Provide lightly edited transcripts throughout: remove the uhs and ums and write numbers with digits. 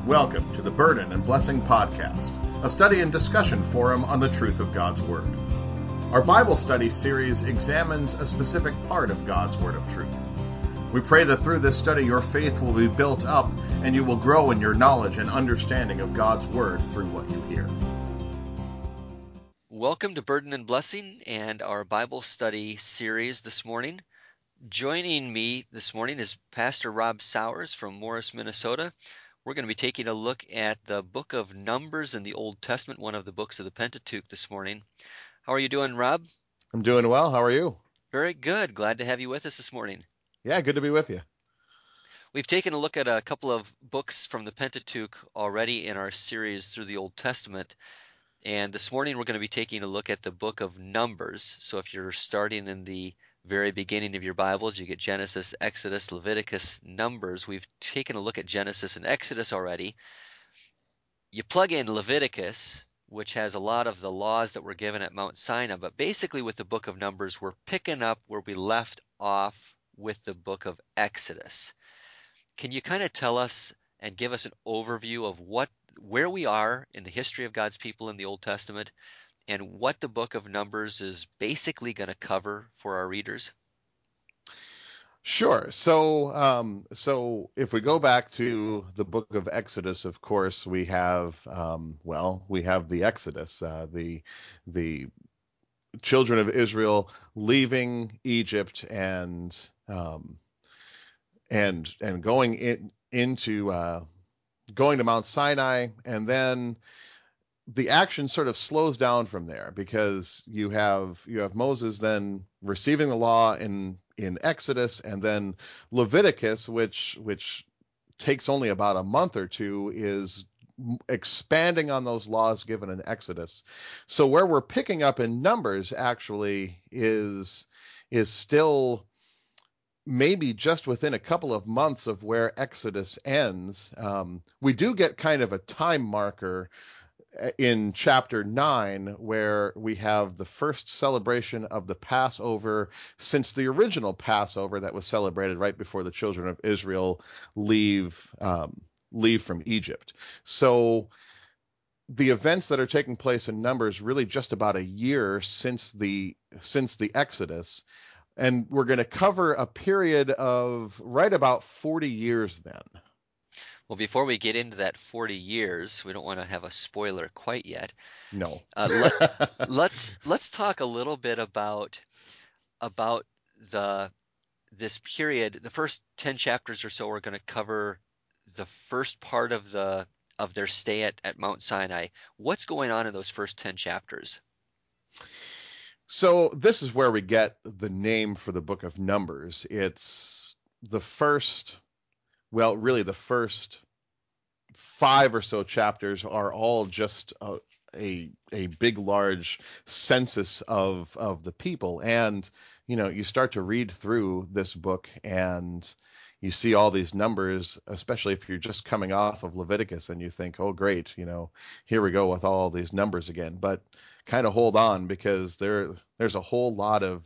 Welcome to the Burden and Blessing Podcast, a study and discussion forum on the truth of God's Word. Our Bible study series examines a specific part of God's Word of truth. We pray that through this study your faith will be built up and you will grow in your knowledge and understanding of God's Word through what you hear. Welcome to Burden and Blessing and our Bible study series this morning. Joining me this morning is Pastor Rob Sowers from Morris, Minnesota. We're going to be taking a look at the book of Numbers in the Old Testament, one of the books of the Pentateuch this morning. How are you doing, Rob? I'm doing well. How are you? Very good. Glad to have you with us this morning. Yeah, good to be with you. We've taken a look at a couple of books from the Pentateuch already in our series through the Old Testament. And this morning we're going to be taking a look at the book of Numbers. So if you're starting in the very beginning of your Bibles, you get Genesis, Exodus, Leviticus, Numbers. We've taken a look at Genesis and Exodus already. You plug in Leviticus, which has a lot of the laws that were given at Mount Sinai, but basically with the book of Numbers, we're picking up where we left off with the book of Exodus. Can you kind of tell us and give us an overview of where we are in the history of God's people in the Old Testament and what the book of Numbers is basically going to cover for our readers? Sure. So if we go back to the book of Exodus, of course, we have the Exodus, the children of Israel leaving Egypt and going to Mount Sinai, and then the action sort of slows down from there because you have Moses then receiving the law in Exodus, and then Leviticus, which takes only about a month or two, is expanding on those laws given in Exodus. So where we're picking up in Numbers actually is still maybe just within a couple of months of where Exodus ends. We do get kind of a time marker in chapter 9 where we have the first celebration of the Passover since the original Passover that was celebrated right before the children of Israel leave from Egypt. So the events that are taking place in Numbers really just about a year since the Exodus, and we're going to cover a period of right about 40 years then. Well, before we get into that 40 years, we don't want to have a spoiler quite yet. No. Let's talk a little bit about this period. The first 10 chapters or so are going to cover the first part of their stay at Mount Sinai. What's going on in those first 10 chapters? So this is where we get the name for the book of Numbers. It's the first 5 or so chapters are all just a big, large census of the people. And, you start to read through this book and you see all these numbers, especially if you're just coming off of Leviticus and you think, oh, great, here we go with all these numbers again. But kind of hold on, because there's a whole lot of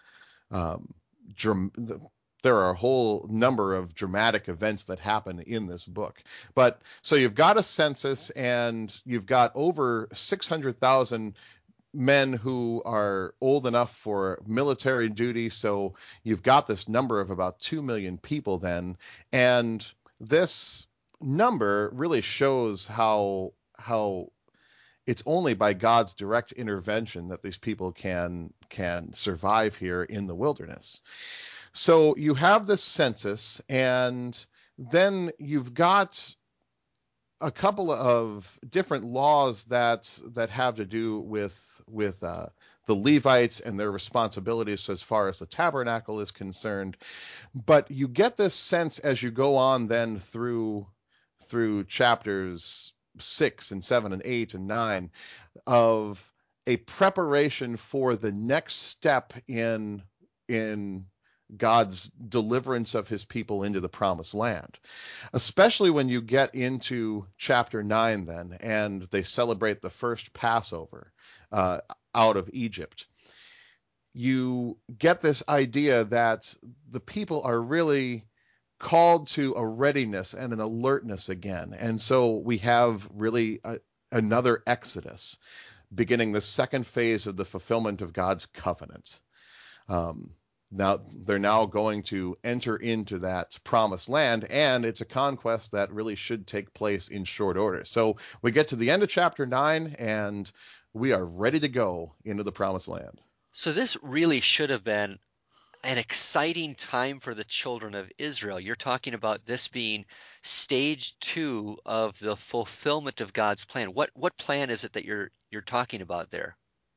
there are a whole number of dramatic events that happen in this book. But so you've got a census and you've got over 600,000 men who are old enough for military duty. So you've got this number of about 2 million people then. And this number really shows how it's only by God's direct intervention that these people can survive here in the wilderness. So you have this census, and then you've got a couple of different laws that have to do with the Levites and their responsibilities as far as the tabernacle is concerned. But you get this sense as you go on then through chapters 6 and 7 and 8 and 9 of a preparation for the next step in God's deliverance of his people into the promised land, especially when you get into chapter 9 then, and they celebrate the first Passover out of Egypt. You get this idea that the people are really called to a readiness and an alertness again. And so we have really another Exodus, beginning the second phase of the fulfillment of God's covenant. Now they're now going to enter into that promised land, and it's a conquest that really should take place in short order. So we get to the end of chapter 9, and we are ready to go into the promised land. So this really should have been an exciting time for the children of Israel. You're talking about this being stage 2 of the fulfillment of God's plan. What plan is it that you're talking about there?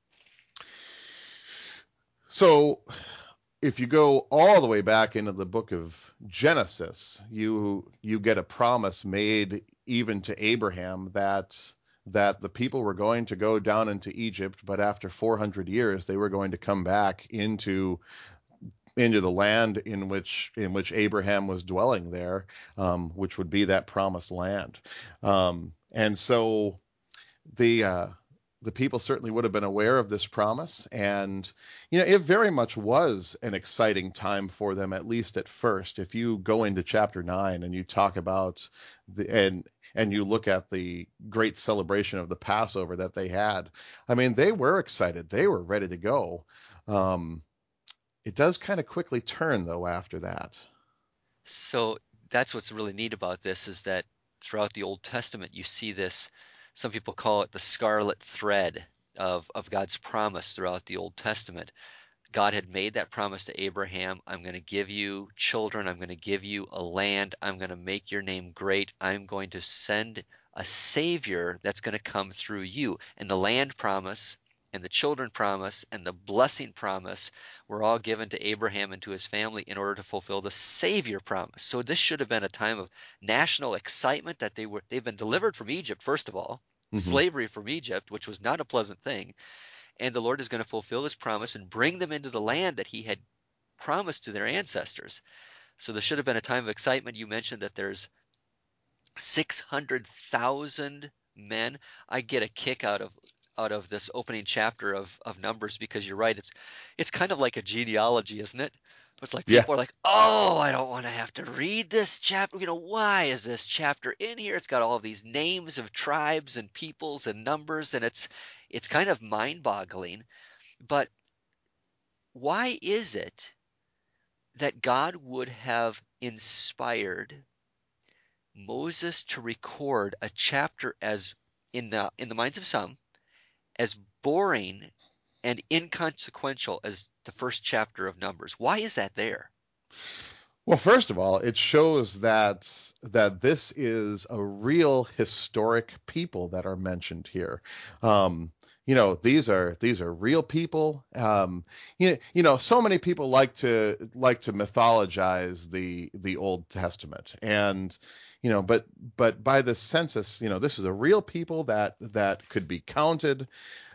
So if you go all the way back into the book of Genesis, you get a promise made even to Abraham that the people were going to go down into Egypt, but after 400 years they were going to come back into the land in which Abraham was dwelling there, which would be that promised land. And so the people certainly would have been aware of this promise, and it very much was an exciting time for them, at least at first. If you go into chapter 9 and you talk about and you look at the great celebration of the Passover that they had, I mean, they were excited, they were ready to go. It does kind of quickly turn, though, after that. So that's what's really neat about this, is that throughout the Old Testament, you see this, some people call it the scarlet thread of God's promise throughout the Old Testament. God had made that promise to Abraham. I'm going to give you children. I'm going to give you a land. I'm going to make your name great. I'm going to send a Savior that's going to come through you. And the land promise and the children promise and the blessing promise were all given to Abraham and to his family in order to fulfill the Savior promise. So this should have been a time of national excitement that they've been delivered from Egypt, first of all, slavery from Egypt, which was not a pleasant thing. And the Lord is going to fulfill his promise and bring them into the land that he had promised to their ancestors. So there should have been a time of excitement. You mentioned that there's 600,000 men. I get a kick out of this opening chapter of Numbers, because you're right. It's kind of like a genealogy, isn't it? It's like people are like, oh, I don't want to have to read this chapter. Why is this chapter in here? It's got all of these names of tribes and peoples and numbers, and it's kind of mind-boggling. But why is it that God would have inspired Moses to record a chapter as in the minds of some as boring and inconsequential as the first chapter of Numbers? Why is that there? Well, first of all, it shows that this is a real historic people that are mentioned here. These are real people. So many people like to mythologize the Old Testament, and but by the census, this is a real people that could be counted,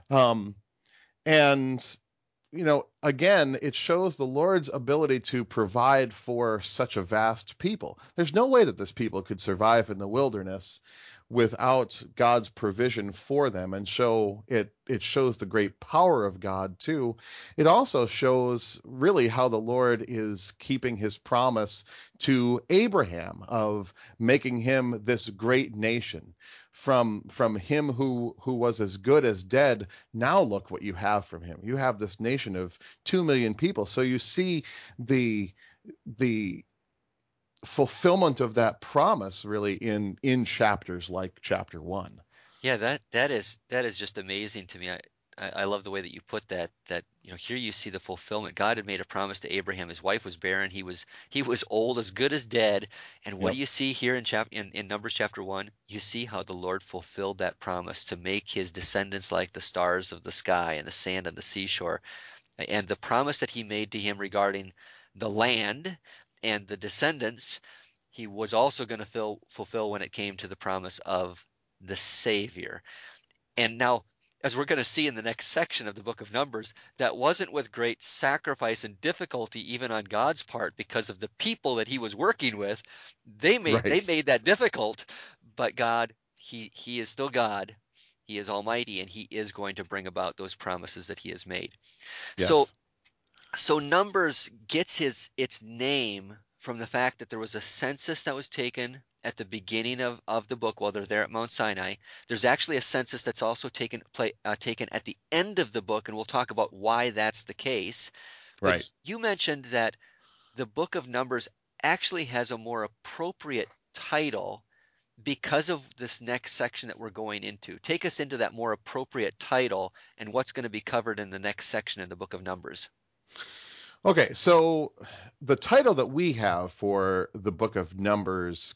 and again, it shows the Lord's ability to provide for such a vast people. There's no way that this people could survive in the wilderness without God's provision for them, and it shows the great power of God too. It also shows really how the Lord is keeping his promise to Abraham of making him this great nation. From him who was as good as dead, now look what you have from him. You have this nation of 2 million people. So you see the fulfillment of that promise really in chapters like chapter 1. Yeah, that is just amazing to me. I love the way that you put that here you see the fulfillment. God had made a promise to Abraham. His wife was barren. He was old, as good as dead. And what do you see here in Numbers chapter 1? You see how the Lord fulfilled that promise to make his descendants like the stars of the sky and the sand on the seashore. And the promise that he made to him regarding the land and the descendants, he was also going to fulfill when it came to the promise of the Savior. And now, as we're going to see in the next section of the book of Numbers, that wasn't with great sacrifice and difficulty even on God's part, because of the people that he was working with. They made that difficult, but God, he is still God. He is almighty, and he is going to bring about those promises that he has made. Yes. So Numbers gets its name from the fact that there was a census that was taken at the beginning of the book while they're there at Mount Sinai. There's actually a census that's also taken at the end of the book, and we'll talk about why that's the case. But Right. you mentioned that the book of Numbers actually has a more appropriate title because of this next section that we're going into. Take us into that more appropriate title and what's going to be covered in the next section in the book of Numbers. Okay, so the title that we have for the book of Numbers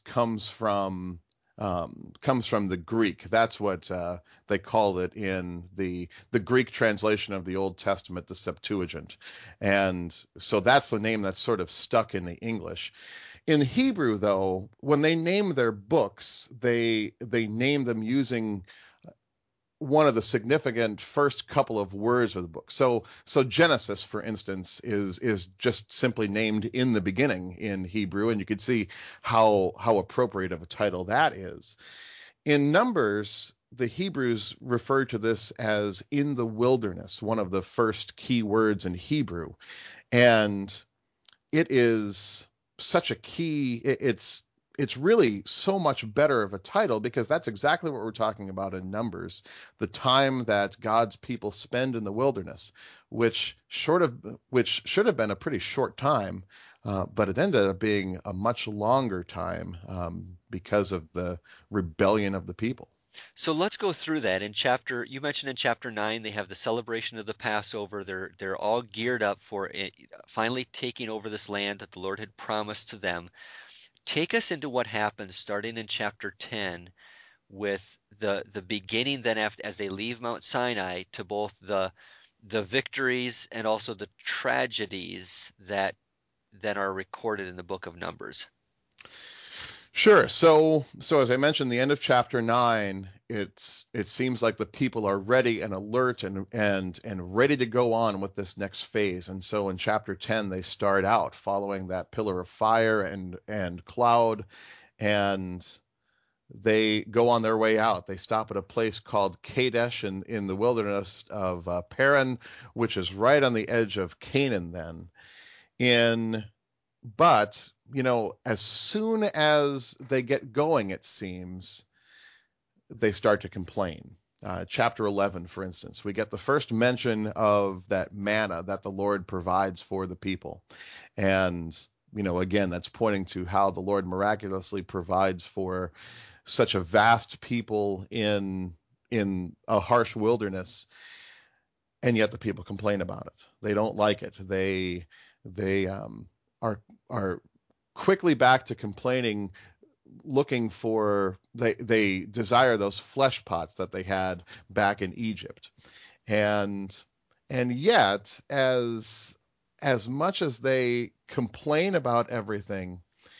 comes from the Greek. That's what they call it in the Greek translation of the Old Testament, the Septuagint, and so that's the name that's sort of stuck in the English. In Hebrew, though, when they name their books, they name them using one of the significant first couple of words of the book. So Genesis, for instance, is just simply named in the beginning in Hebrew, and you can see how appropriate of a title that is. In Numbers, the Hebrews refer to this as in the wilderness, one of the first key words in Hebrew, and it is such a key. It's really so much better of a title because that's exactly what we're talking about in Numbers, the time that God's people spend in the wilderness, which should have been a pretty short time, but it ended up being a much longer time because of the rebellion of the people. So let's go through that. You mentioned in chapter 9 they have the celebration of the Passover. They're all geared up for it, finally taking over this land that the Lord had promised to them. Take us into what happens starting in chapter 10 with the beginning then as they leave Mount Sinai to both the victories and also the tragedies that are recorded in the book of Numbers. Sure. So as I mentioned, the end of chapter 9, it seems like the people are ready and alert and ready to go on with this next phase. And so in chapter 10, they start out following that pillar of fire and cloud, and they go on their way out. They stop at a place called Kadesh in the wilderness of Paran, which is right on the edge of Canaan then. But, as soon as they get going, it seems, they start to complain. Chapter 11, for instance, we get the first mention of that manna that the Lord provides for the people. And, again, that's pointing to how the Lord miraculously provides for such a vast people in a harsh wilderness. And yet the people complain about it. They don't like it. They are quickly back to complaining, looking for they desire those flesh pots that they had back in Egypt, and yet as much as they complain about everything,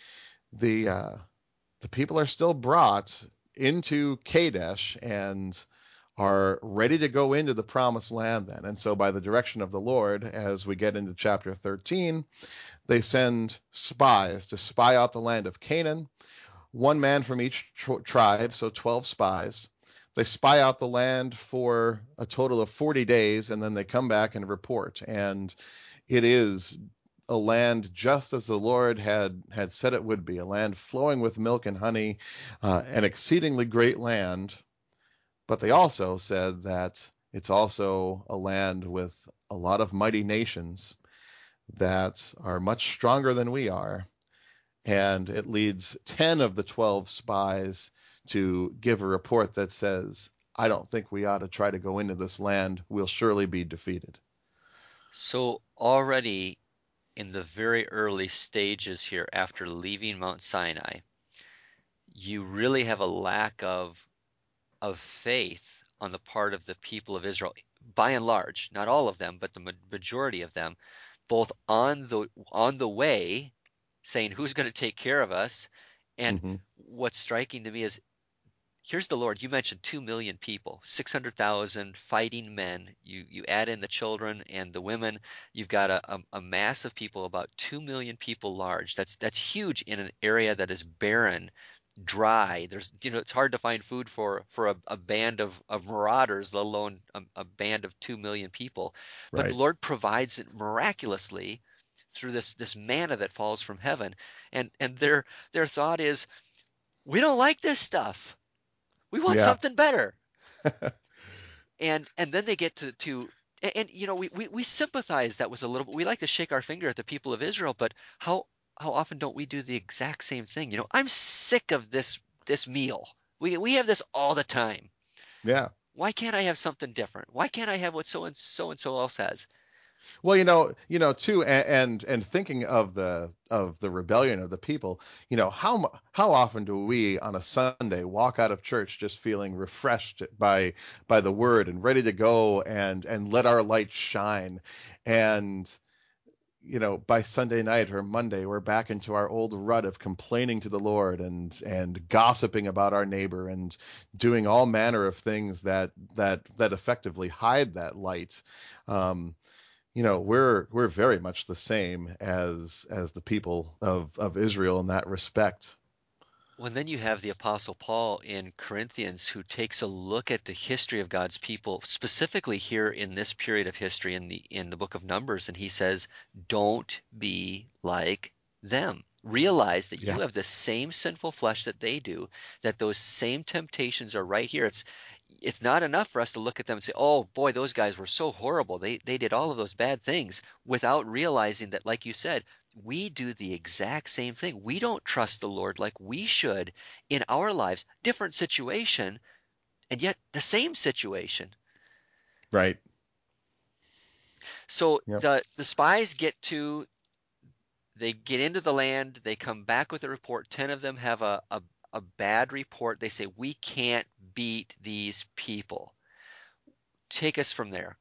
the people are still brought into Kadesh and are ready to go into the promised land then. And so by the direction of the Lord, as we get into chapter 13, they send spies to spy out the land of Canaan, one man from each tribe, so 12 spies. They spy out the land for a total of 40 days, and then they come back and report. And it is a land just as the Lord had said it would be, a land flowing with milk and honey, an exceedingly great land. But they also said that it's also a land with a lot of mighty nations that are much stronger than we are. And it leads 10 of the 12 spies to give a report that says, I don't think we ought to try to go into this land. We'll surely be defeated. So already in the very early stages here after leaving Mount Sinai, you really have a lack of faith on the part of the people of Israel, by and large, not all of them, but the majority of them, both on the way, saying who's going to take care of us. And what's striking to me is, here's the Lord. You mentioned 2 million people, 600,000 fighting men. You add in the children and the women, you've got a mass of people, about 2 million people large. That's huge in an area that is barren, dry. It's hard to find food for a band of marauders, let alone a band of 2 million people. But Right. the Lord provides it miraculously through this manna that falls from heaven, and their thought is, we don't like this stuff. We want Yeah. something better. And then they get to and you know, we sympathize that with a little bit. We like to shake our finger at the people of Israel, but how often don't we do the exact same thing? You know, I'm sick of this meal. We have this all the time. Yeah. Why can't I have something different? Why can't I have what so and so else has? Well, too, and thinking of the rebellion of the people, how often do we on a Sunday walk out of church just feeling refreshed by the word and ready to go and let our light shine, and by Sunday night or Monday we're back into our old rut of complaining to the Lord and gossiping about our neighbor and doing all manner of things that effectively hide that light. Um, we're very much the same as the people of Israel in that respect. Well, and then you have the Apostle Paul in Corinthians, who takes a look at the history of God's people, specifically here in this period of history in the book of Numbers, and he says, "Don't be like them. Realize that Yeah. you have the same sinful flesh that they do, that those same temptations are right here." It's not enough for us to look at them and say, "Oh boy, those guys were so horrible. They did all of those bad things," without realizing that, like you said, we do the exact same thing. We don't trust the Lord like we should in our lives. Different situation, and yet the same situation. Right. So Yep. the spies they get into the land, they come back with a report. 10 of them have a bad report. They say, we can't beat these people. Take us from there.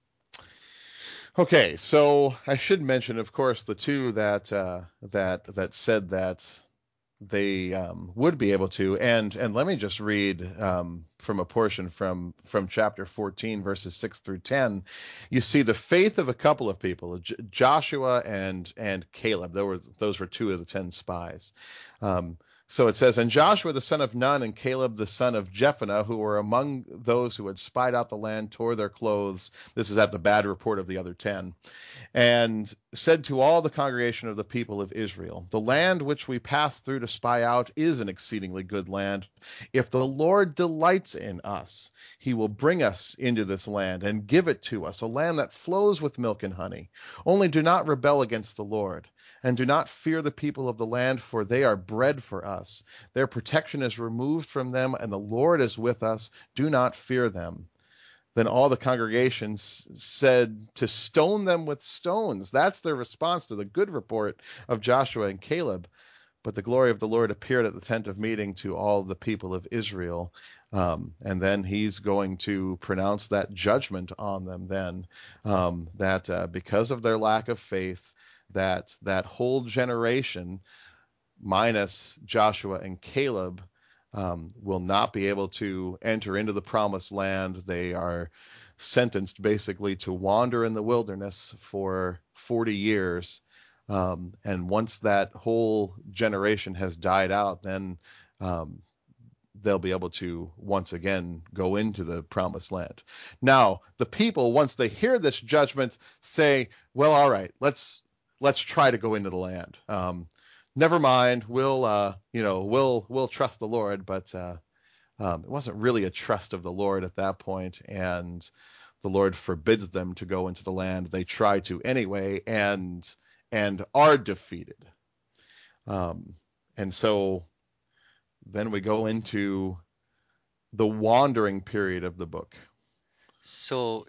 Okay, so I should mention, of course, the two that said that they would be able to, and let me just read from a portion from chapter 14, verses 6 through 10. You see the faith of a couple of people, Joshua and Caleb. Those were two of the 10 spies. So it says, and Joshua the son of Nun and Caleb the son of Jephunneh, who were among those who had spied out the land, tore their clothes. This is at the bad report of the other 10. And said to all the congregation of the people of Israel, the land which we passed through to spy out is an exceedingly good land. If the Lord delights in us, he will bring us into this land and give it to us, a land that flows with milk and honey. Only do not rebel against the Lord, and do not fear the people of the land, for they are bread for us. Their protection is removed from them, and the Lord is with us. Do not fear them. Then all the congregation said to stone them with stones. That's their response to the good report of Joshua and Caleb. But the glory of the Lord appeared at the tent of meeting to all the people of Israel. And then he's going to pronounce that judgment on them then, that because of their lack of faith, that whole generation, minus Joshua and Caleb, will not be able to enter into the promised land. They are sentenced basically to wander in the wilderness for 40 years. And once that whole generation has died out, then they'll be able to once again go into the promised land. Now, the people, once they hear this judgment, say, well, all right, let's try to go into the land. Never mind, we'll trust the Lord, but it wasn't really a trust of the Lord at that point, and the Lord forbids them to go into the land. They try to anyway, and are defeated. And so then we go into the wandering period of the book. So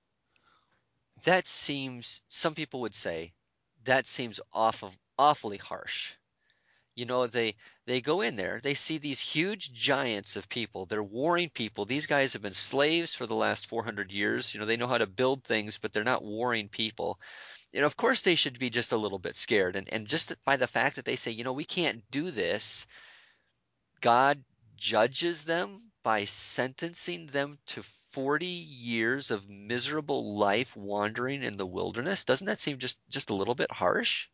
some people would say, that seems awfully harsh. You know, they go in there, they see these huge giants of people. They're warring people. These guys have been slaves for the last 400 years. You know, they know how to build things, but they're not warring people. And of course they should be just a little bit scared. And just by the fact that they say, we can't do this, God judges them by sentencing them to 40 years of miserable life wandering in the wilderness. Doesn't that seem just a little bit harsh?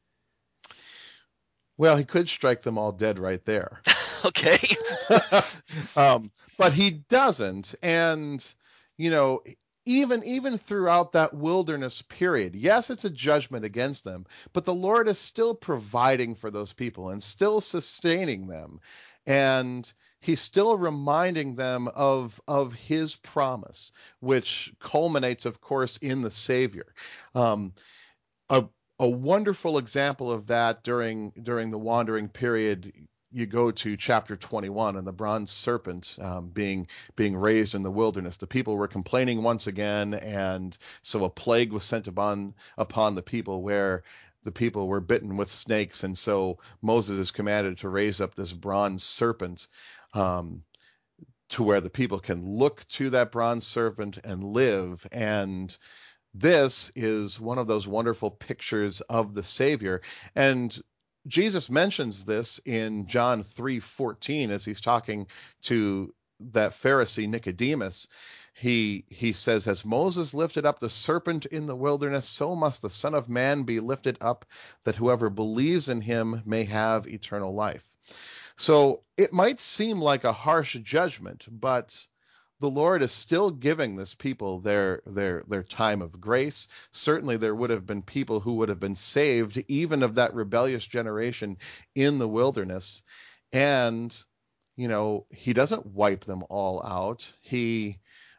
Well, he could strike them all dead right there. Okay. But he doesn't. And, even throughout that wilderness period, yes, it's a judgment against them, but the Lord is still providing for those people and still sustaining them. And he's still reminding them of his promise, which culminates, of course, in the Savior. Um, a, a wonderful example of that during the wandering period, you go to chapter 21 and the bronze serpent being raised in the wilderness. The people were complaining once again, and so a plague was sent upon the people, where the people were bitten with snakes, and so Moses is commanded to raise up this bronze serpent, to where the people can look to that bronze serpent and live. And this is one of those wonderful pictures of the Savior. And Jesus mentions this in John 3:14 as he's talking to that Pharisee Nicodemus. He says, as Moses lifted up the serpent in the wilderness, so must the Son of Man be lifted up, that whoever believes in him may have eternal life. So it might seem like a harsh judgment, but the Lord is still giving this people their time of grace. Certainly there would have been people who would have been saved, even of that rebellious generation in the wilderness. And, he doesn't wipe them all out. He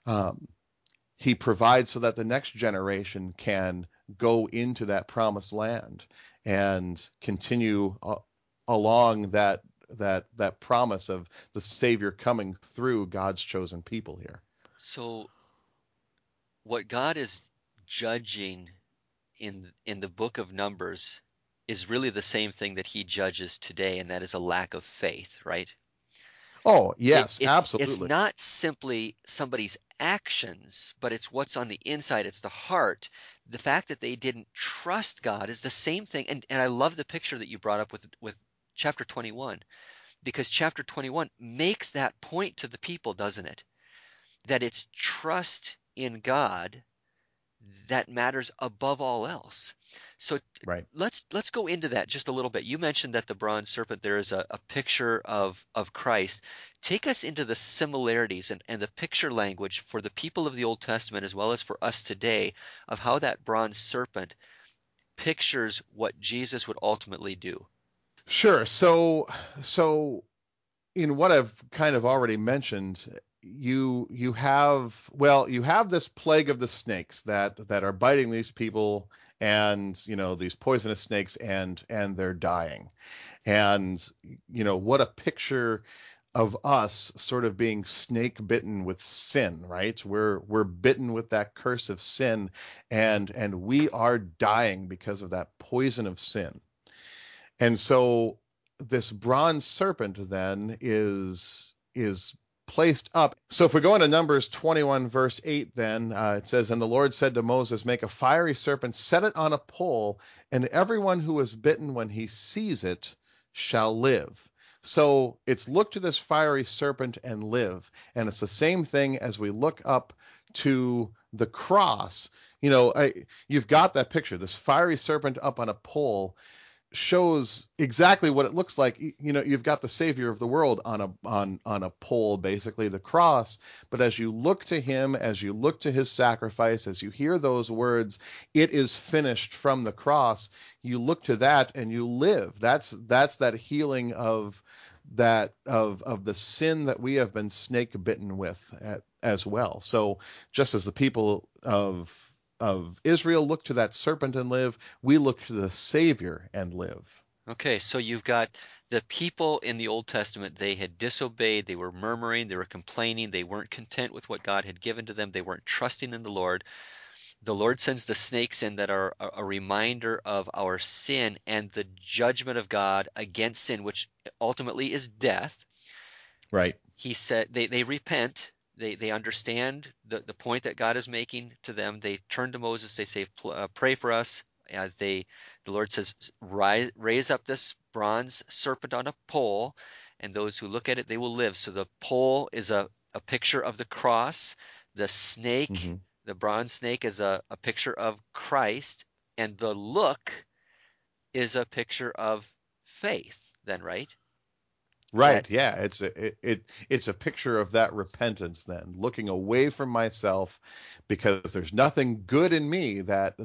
provides so that the next generation can go into that promised land and continue along that promise of the Savior coming through God's chosen people here. So what God is judging in the book of Numbers is really the same thing that he judges today, and that is a lack of faith, right? Oh, yes, It's absolutely. not simply somebody's actions, but it's what's on the inside. It's the heart. The fact that they didn't trust God is the same thing. And I love the picture that you brought up with chapter 21, because chapter 21 makes that point to the people, doesn't it? That it's trust in God that matters above all else. So Right. let's go into that just a little bit. You mentioned that the bronze serpent there is a picture of Christ. Take us into the similarities and the picture language for the people of the Old Testament as well as for us today of how that bronze serpent pictures what Jesus would ultimately do. Sure. So in what I've kind of already mentioned, you have this plague of the snakes that are biting these people, and these poisonous snakes, and they're dying. And what a picture of us sort of being snake bitten with sin, right? We're bitten with that curse of sin, and we are dying because of that poison of sin. And so this bronze serpent then is placed up. So if we go into Numbers 21 verse 8, then it says, and the Lord said to Moses, make a fiery serpent, set it on a pole, and everyone who is bitten when he sees it shall live. So it's look to this fiery serpent and live. And it's the same thing as we look up to the cross. You've got that picture, this fiery serpent up on a pole shows exactly what it looks like. You've got the Savior of the world on a pole, basically the cross. But as you look to him, as you look to his sacrifice, as you hear those words, it is finished from the cross, you look to that and you live. That's that healing of the sin that we have been snake bitten with as well. So just as the people of Israel look to that serpent and live, we look to the Savior and live. Okay, so you've got the people in the Old Testament, they had disobeyed, they were murmuring, they were complaining, they weren't content with what God had given to them, they weren't trusting in the Lord. The Lord sends the snakes in that are a reminder of our sin and the judgment of God against sin, which ultimately is death. Right. He said they repent. They understand the point that God is making to them. They turn to Moses. They say, pray for us. The Lord says, raise up this bronze serpent on a pole, and those who look at it, they will live. So the pole is a picture of the cross. The snake, Mm-hmm. the bronze snake, is a picture of Christ, and the look is a picture of faith. Then, right? Right. That Yeah. It's a picture of that repentance then, looking away from myself because there's nothing good in me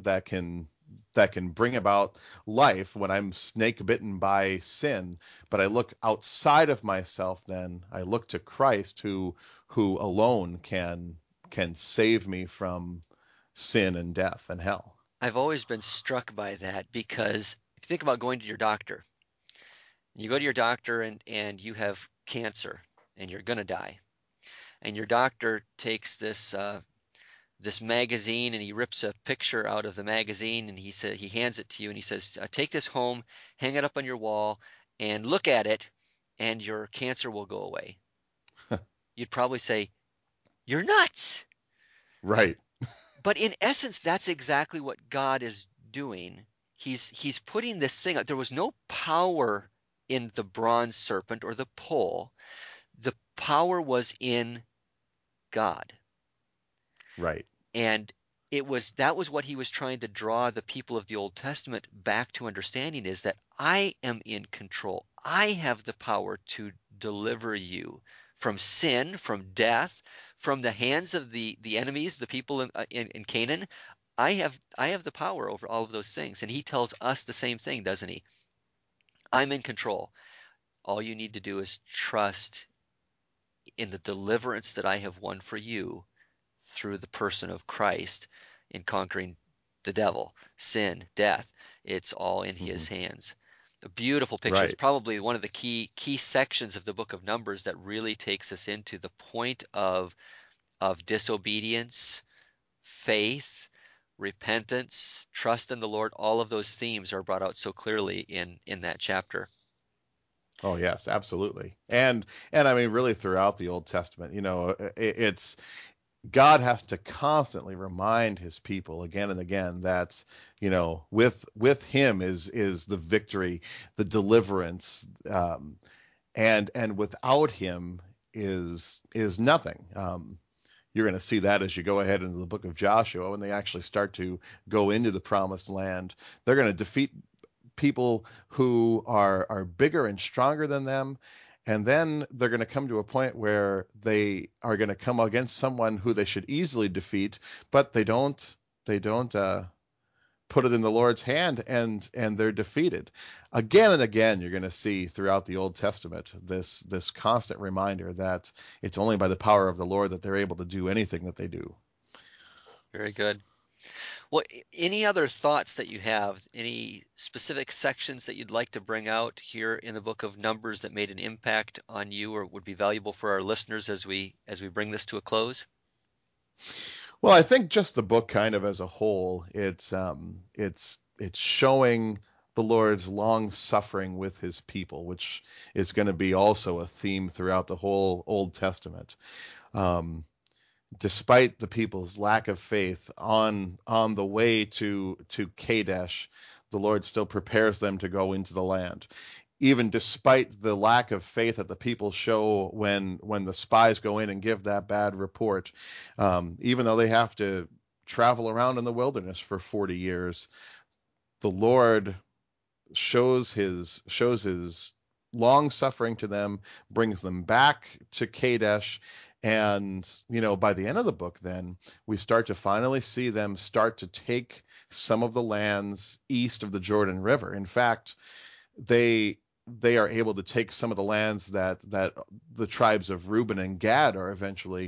that can bring about life when I'm snake bitten by sin. But I look outside of myself then. I look to Christ who alone can save me from sin and death and hell. I've always been struck by that because if you think about going to your doctor, you go to your doctor and you have cancer and you're going to die. And your doctor takes this magazine and he rips a picture out of the magazine and he hands it to you and he says, take this home, hang it up on your wall, and look at it, and your cancer will go away. You'd probably say, "You're nuts." Right. But in essence, that's exactly what God is doing. He's putting this thing out. There was no power in the bronze serpent or the pole. The power was in God. Right. And that was what he was trying to draw the people of the Old Testament back to understanding, is that I am in control. I have the power to deliver you from sin, from death, from the hands of the enemies, the people in Canaan. I have the power over all of those things. And he tells us the same thing, doesn't he? I'm in control. All you need to do is trust in the deliverance that I have won for you through the person of Christ in conquering the devil, sin, death. It's all in Hmm. his hands. A beautiful picture. It's Right. probably one of the key sections of the book of Numbers that really takes us into the point of disobedience, faith, repentance, trust in the Lord. All of those themes are brought out so clearly in that chapter. Oh yes, absolutely. And I mean really throughout the Old Testament, it's God has to constantly remind his people again and again that, with him is the victory, the deliverance, and without him is nothing. You're going to see that as you go ahead into the book of Joshua when they actually start to go into the promised land. They're going to defeat people who are bigger and stronger than them, and then they're going to come to a point where they are going to come against someone who they should easily defeat, but they don't put it in the Lord's hand, and they're defeated. Again and again, you're going to see throughout the Old Testament this constant reminder that it's only by the power of the Lord that they're able to do anything that they do. Very good. Well, any other thoughts that you have? Any specific sections that you'd like to bring out here in the book of Numbers that made an impact on you or would be valuable for our listeners as we bring this to a close? Well, I think just the book kind of as a whole, it's showing the Lord's long suffering with his people, which is going to be also a theme throughout the whole Old Testament. Um, Despite the people's lack of faith on the way to Kadesh, the Lord still prepares them to go into the land. Even despite the lack of faith that the people show when the spies go in and give that bad report, even though they have to travel around in the wilderness for 40 years, the Lord shows his long suffering to them, brings them back to Kadesh, and by the end of the book, then we start to finally see them start to take some of the lands east of the Jordan River. In fact, they are able to take some of the lands that the tribes of Reuben and Gad are eventually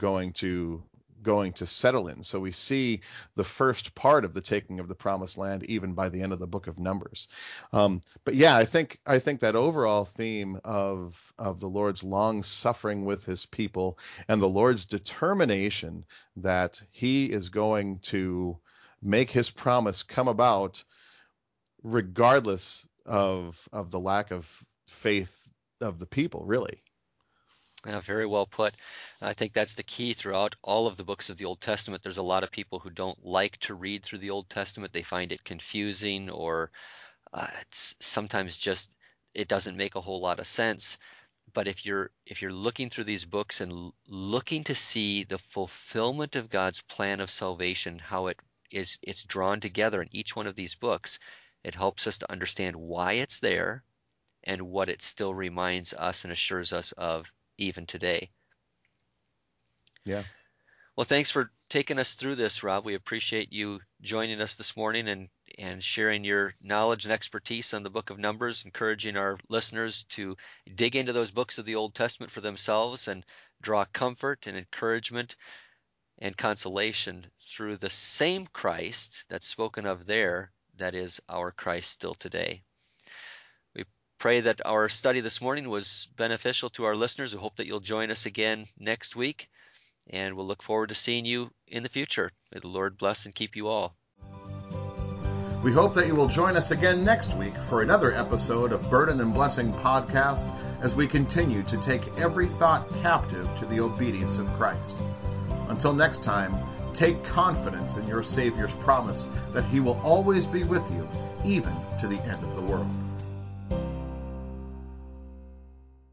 going to settle in. So we see the first part of the taking of the promised land even by the end of the book of Numbers. But yeah, I think that overall theme of the Lord's long suffering with his people and the Lord's determination that he is going to make his promise come about regardless of the lack of faith of the people, really. Yeah, very well put. I think that's the key throughout all of the books of the Old Testament. There's a lot of people who don't like to read through the Old Testament. They find it confusing, or it's sometimes just it doesn't make a whole lot of sense. But if you're looking through these books and looking to see the fulfillment of God's plan of salvation, how it's drawn together in each one of these books, it helps us to understand why it's there and what it still reminds us and assures us of even today. Yeah. Well, thanks for taking us through this, Rob. We appreciate you joining us this morning and sharing your knowledge and expertise on the book of Numbers, encouraging our listeners to dig into those books of the Old Testament for themselves and draw comfort and encouragement and consolation through the same Christ that's spoken of there, that is our Christ still today. We pray that our study this morning was beneficial to our listeners. We hope that you'll join us again next week, and we'll look forward to seeing you in the future. May the Lord bless and keep you all. We hope that you will join us again next week for another episode of Burden and Blessing Podcast as we continue to take every thought captive to the obedience of Christ. Until next time, take confidence in your Savior's promise that He will always be with you, even to the end of the world.